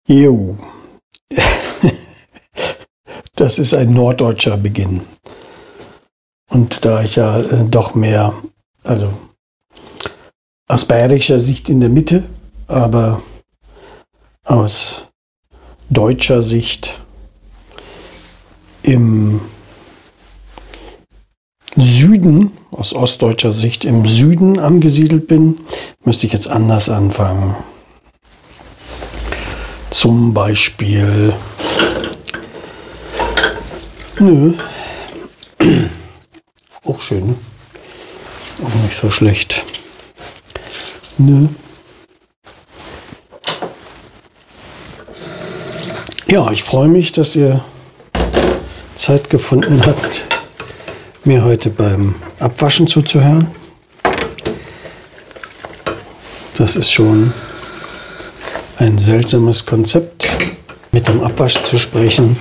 Jo, das ist ein norddeutscher Beginn. Und da ich ja doch mehr, also aus bayerischer Sicht in der Mitte, aber aus deutscher Sicht im Süden, aus ostdeutscher Sicht im Süden angesiedelt bin, müsste ich jetzt anders anfangen. Zum Beispiel, auch schön, ne? Auch nicht so schlecht. Ja, ich freue mich, dass ihr Zeit gefunden habt, mir heute beim Abwaschen zuzuhören. Das ist schon ein seltsames Konzept, mit dem Abwasch zu sprechen.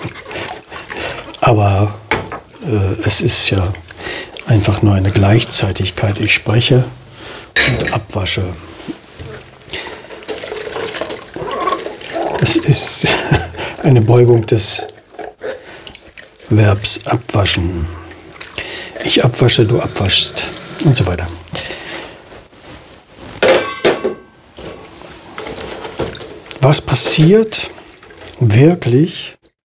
Aber es ist ja einfach nur eine Gleichzeitigkeit. Ich spreche und abwasche. Es ist eine Beugung des Verbs abwaschen. Ich abwasche, du abwaschst und so weiter. Was passiert wirklich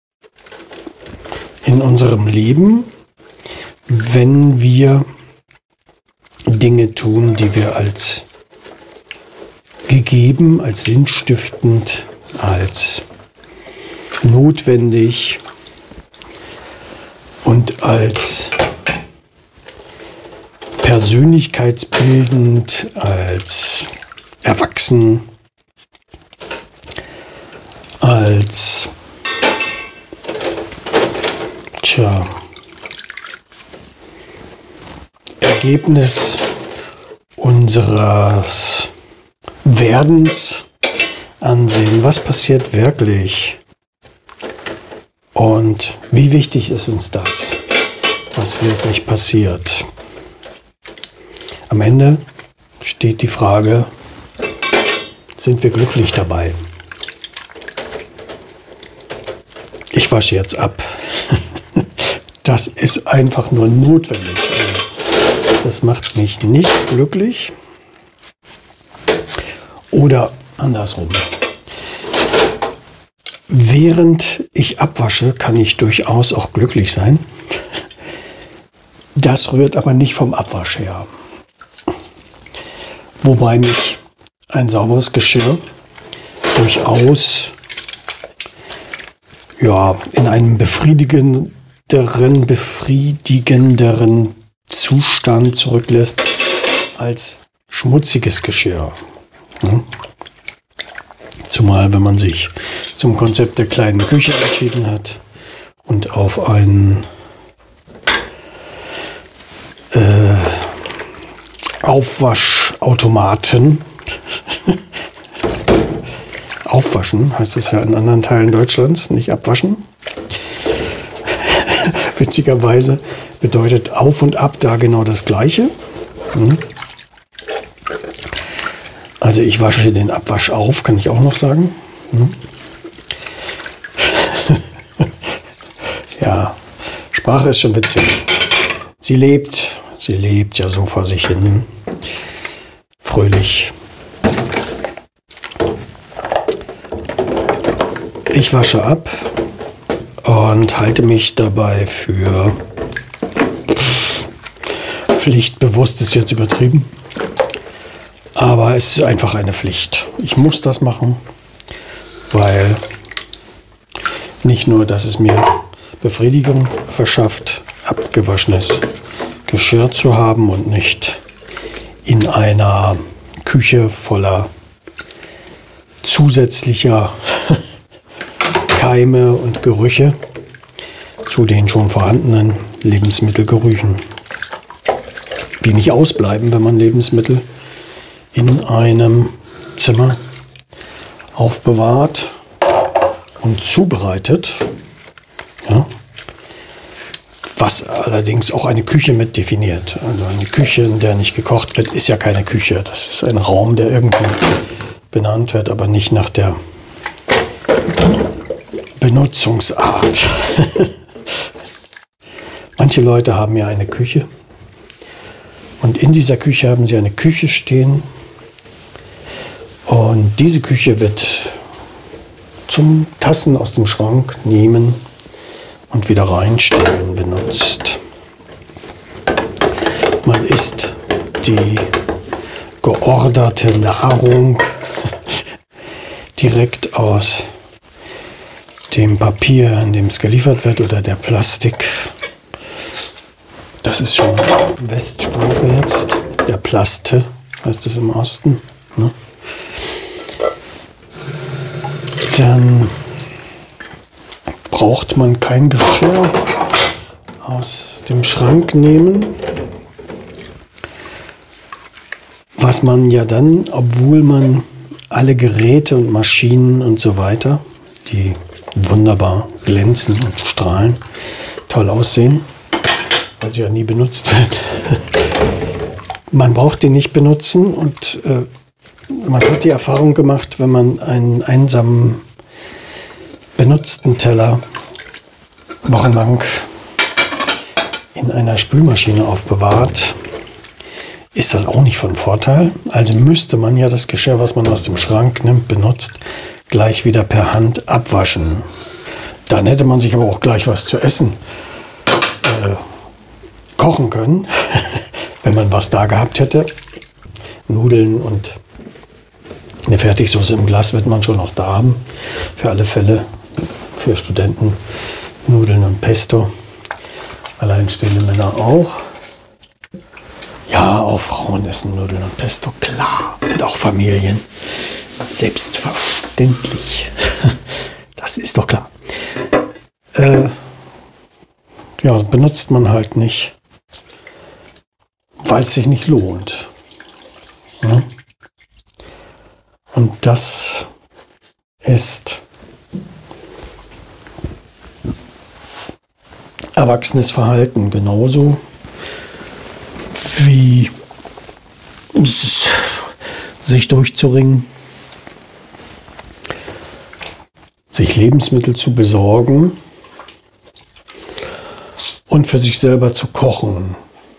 in unserem Leben, wenn wir Dinge tun, die wir als gegeben, als sinnstiftend, als notwendig und als persönlichkeitsbildend, als erwachsen, als Ergebnis unseres Werdens ansehen. Was passiert wirklich? Und wie wichtig ist uns das, was wirklich passiert? Am Ende steht die Frage, sind wir glücklich dabei? Ich wasche jetzt ab. Das ist einfach nur notwendig. Das macht mich nicht glücklich. Oder andersrum. Während ich abwasche, kann ich durchaus auch glücklich sein. Das rührt aber nicht vom Abwasch her. Wobei mich ein sauberes Geschirr durchaus in einem befriedigenderen Zustand zurücklässt als schmutziges Geschirr. Zumal, wenn man sich zum Konzept der kleinen Küche entschieden hat und auf einen Aufwaschautomaten aufwaschen, heißt es ja in anderen Teilen Deutschlands, nicht abwaschen. Witzigerweise bedeutet auf und ab da genau das Gleiche. Also ich wasche den Abwasch auf, kann ich auch noch sagen. Ja, Sprache ist schon witzig. Sie lebt ja so vor sich hin, fröhlich. Ich wasche ab und halte mich dabei für pflichtbewusst, ist jetzt übertrieben, aber es ist einfach eine Pflicht. Ich muss das machen, weil nicht nur, dass es mir Befriedigung verschafft, abgewaschenes Geschirr zu haben und nicht in einer Küche voller zusätzlicher Keime und Gerüche zu den schon vorhandenen Lebensmittelgerüchen, die nicht ausbleiben, wenn man Lebensmittel in einem Zimmer aufbewahrt und zubereitet. Ja, was allerdings auch eine Küche mit definiert. Also eine Küche, in der nicht gekocht wird, ist ja keine Küche. Das ist ein Raum, der irgendwie benannt wird, aber nicht nach der Benutzungsart. Manche Leute haben ja eine Küche und in dieser Küche haben sie eine Küche stehen und diese Küche wird zum Tassen aus dem Schrank nehmen und wieder reinstellen benutzt. Man isst die georderte Nahrung direkt aus dem Papier, in dem es geliefert wird, oder der Plastik. Das ist schon Westsprache jetzt. Der Plaste heißt es im Osten. Ne? Dann braucht man kein Geschirr aus dem Schrank nehmen. Was man ja dann, obwohl man alle Geräte und Maschinen und so weiter, die wunderbar glänzen und strahlen, toll aussehen, weil sie ja nie benutzt werden. Man braucht die nicht benutzen und man hat die Erfahrung gemacht, wenn man einen einsamen, benutzten Teller wochenlang in einer Spülmaschine aufbewahrt, ist das auch nicht von Vorteil. Also müsste man ja das Geschirr, was man aus dem Schrank nimmt, benutzt, gleich wieder per Hand abwaschen. Dann hätte man sich aber auch gleich was zu essen kochen können, wenn man was da gehabt hätte. Nudeln und eine Fertigsoße im Glas wird man schon noch da haben. Für alle Fälle, für Studenten, Nudeln und Pesto. Alleinstehende Männer auch. Ja, auch Frauen essen Nudeln und Pesto, klar. Und auch Familien. Selbstverständlich. Das ist doch klar. Ja, benutzt man halt nicht, weil es sich nicht lohnt. Ja? Und das ist erwachsenes Verhalten genauso wie sich durchzuringen, sich Lebensmittel zu besorgen und für sich selber zu kochen.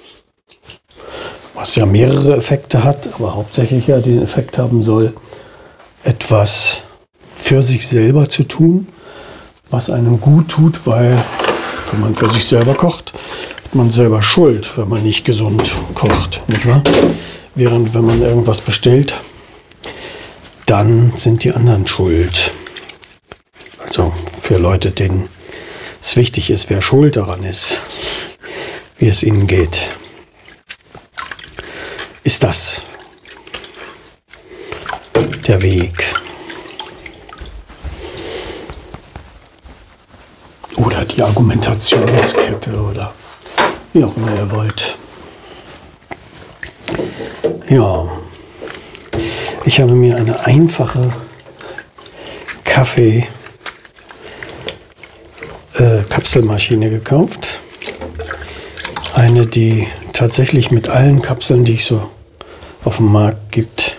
Was ja mehrere Effekte hat, aber hauptsächlich ja den Effekt haben soll, etwas für sich selber zu tun, was einem gut tut, weil wenn man für sich selber kocht, hat man selber Schuld, wenn man nicht gesund kocht, nicht wahr? Während wenn man irgendwas bestellt, dann sind die anderen schuld. Also für Leute, denen es wichtig ist, wer schuld daran ist, wie es ihnen geht, ist das der Weg. Oder die Argumentationskette oder wie auch immer ihr wollt. Ja, ich habe mir eine einfache Kapselmaschine gekauft. Eine, die tatsächlich mit allen Kapseln, die es so auf dem Markt gibt,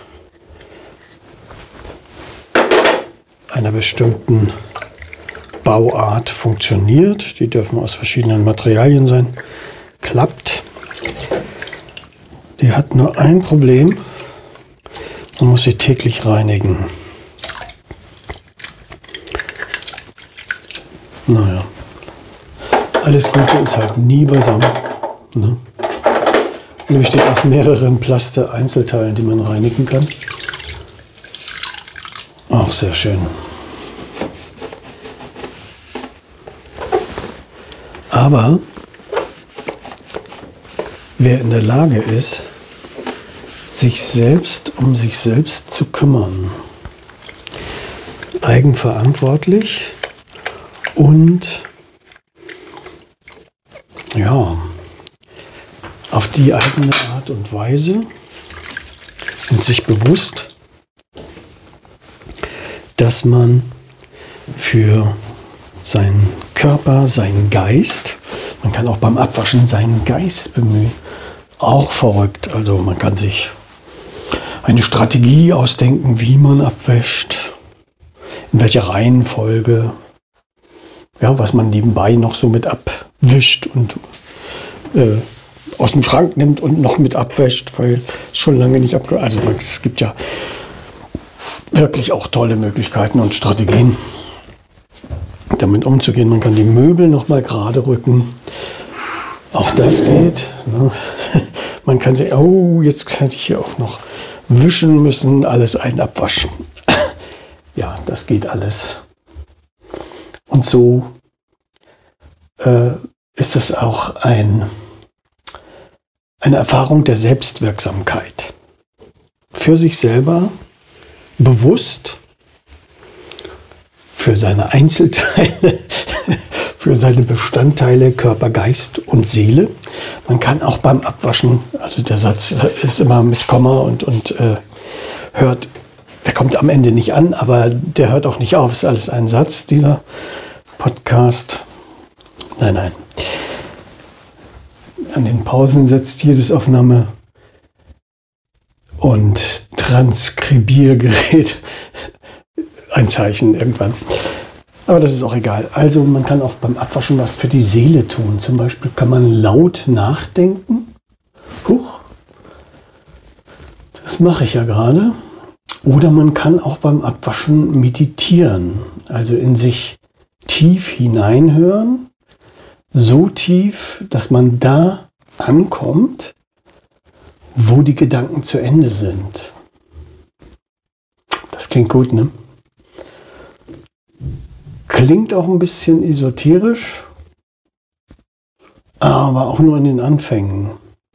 einer bestimmten Bauart funktioniert. Die dürfen aus verschiedenen Materialien sein. Klappt. Die hat nur ein Problem. Man muss sie täglich reinigen. Naja. Alles Gute ist halt nie beisammen. Ne? Die besteht aus mehreren Plaste-Einzelteilen, die man reinigen kann. Auch sehr schön. Aber wer in der Lage ist, sich selbst um sich selbst zu kümmern, eigenverantwortlich und ja, auf die eigene Art und Weise und sich bewusst, dass man für seinen Körper, seinen Geist, man kann auch beim Abwaschen seinen Geist bemühen, auch verrückt. Also man kann sich eine Strategie ausdenken, wie man abwäscht, in welcher Reihenfolge, ja, was man nebenbei noch so mit abwischt und aus dem Schrank nimmt und noch mit abwäscht, weil es schon lange nicht also es gibt ja wirklich auch tolle Möglichkeiten und Strategien, damit umzugehen. Man kann die Möbel noch mal gerade rücken. Auch das geht. Ne? Man kann sie, oh, jetzt hätte ich hier auch noch wischen müssen, alles ein Abwasch. Ja, das geht alles. Und so ist es auch eine Erfahrung der Selbstwirksamkeit. Für sich selber bewusst, für seine Einzelteile, für seine Bestandteile Körper, Geist und Seele. Man kann auch beim Abwaschen, also der Satz ist immer mit Komma und hört, der kommt am Ende nicht an, aber der hört auch nicht auf, ist alles ein Satz, dieser Podcast. Nein. An den Pausen setzt jedes Aufnahme- und Transkribiergerät ein Zeichen irgendwann. Aber das ist auch egal. Also man kann auch beim Abwaschen was für die Seele tun. Zum Beispiel kann man laut nachdenken. Huch, das mache ich ja gerade. Oder man kann auch beim Abwaschen meditieren. Also in sich tief hineinhören. So tief, dass man da ankommt, wo die Gedanken zu Ende sind. Das klingt gut, ne? Klingt auch ein bisschen esoterisch, aber auch nur in den Anfängen.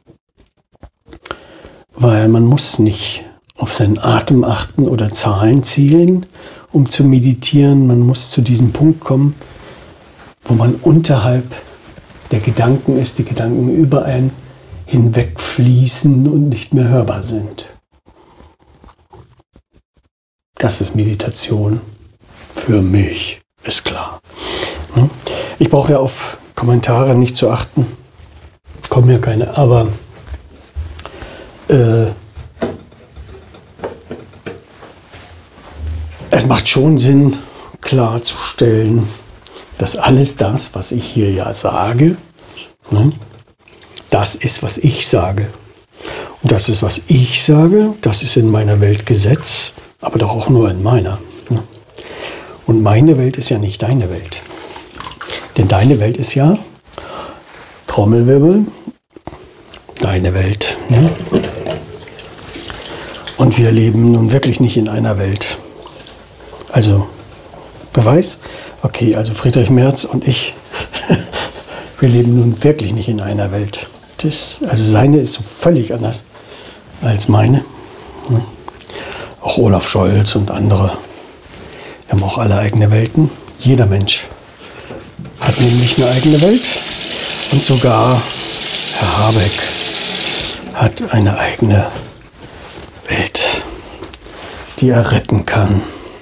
Weil man muss nicht auf seinen Atem achten oder Zahlen zählen, um zu meditieren. Man muss zu diesem Punkt kommen, wo man unterhalb der Gedanken ist, die Gedanken über einen hinwegfließen und nicht mehr hörbar sind. Das ist Meditation für mich, ist klar. Ich brauche ja auf Kommentare nicht zu achten. Kommen ja keine, aber es macht schon Sinn, klarzustellen, dass alles das, was ich hier ja sage, das ist, was ich sage. Und das ist, was ich sage, das ist in meiner Welt Gesetz, aber doch auch nur in meiner. Und meine Welt ist ja nicht deine Welt. Denn deine Welt ist ja, Trommelwirbel, deine Welt. Ne? Und wir leben nun wirklich nicht in einer Welt. Also, Beweis? Okay, also Friedrich Merz und ich, wir leben nun wirklich nicht in einer Welt. Also seine ist so völlig anders als meine. Ne? Auch Olaf Scholz und andere haben auch alle eigene Welten. Jeder Mensch hat nämlich eine eigene Welt. Und sogar Herr Habeck hat eine eigene Welt, die er retten kann.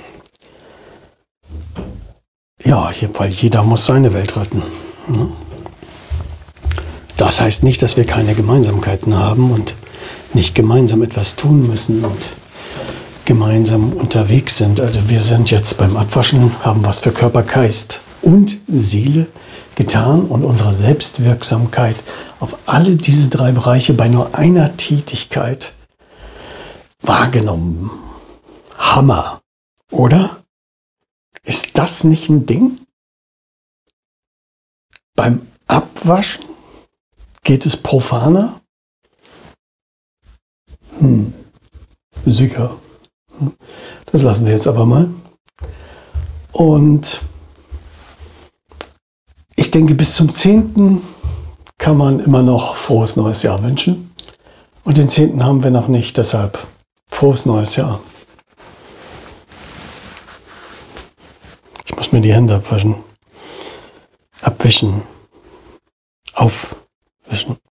Ja, weil jeder muss seine Welt retten. Das heißt nicht, dass wir keine Gemeinsamkeiten haben und nicht gemeinsam etwas tun müssen und gemeinsam unterwegs sind. Also wir sind jetzt beim Abwaschen, haben was für Körper, Geist und Seele getan und unsere Selbstwirksamkeit auf alle diese drei Bereiche bei nur einer Tätigkeit wahrgenommen. Hammer, oder? Ist das nicht ein Ding? Beim Abwaschen geht es profaner? Sicher. Das lassen wir jetzt aber mal. Und ich denke, bis zum 10. kann man immer noch frohes neues Jahr wünschen. Und den 10. haben wir noch nicht, deshalb frohes neues Jahr. Ich muss mir die Hände abwischen. Aufwischen.